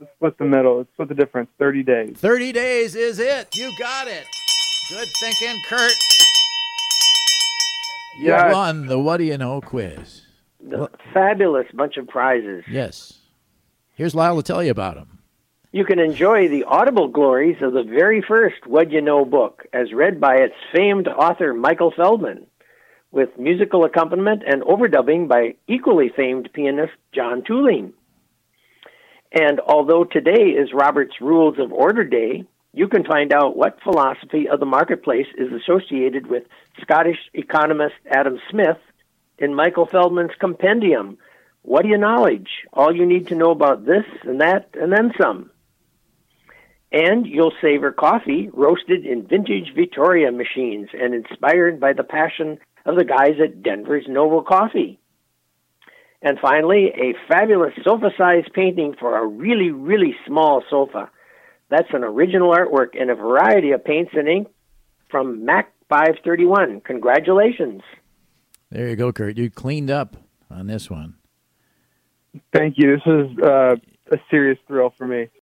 split the middle. Let's split the difference. 30 days. 30 days is it. You got it. Good thinking, Kurt. You Yeah. won the What Do You Know quiz. The fabulous bunch of prizes. Yes. Here's Lyle to tell you about them. You can enjoy the audible glories of the very first What You Know book, as read by its famed author Michael Feldman, with musical accompaniment and overdubbing by equally famed pianist John Tooling. And although today is Robert's Rules of Order Day, you can find out what philosophy of the marketplace is associated with Scottish economist Adam Smith in Michael Feldman's compendium, What Do You Knowledge? All you need to know about this and that and then some. And you'll savor coffee roasted in vintage Victoria machines and inspired by the passion of the guys at Denver's Noble Coffee. And finally, a fabulous sofa-sized painting for a really, really small sofa. That's an original artwork in a variety of paints and ink from Mac 531. Congratulations. There you go, Kurt. You cleaned up on this one. Thank you. This is a serious thrill for me.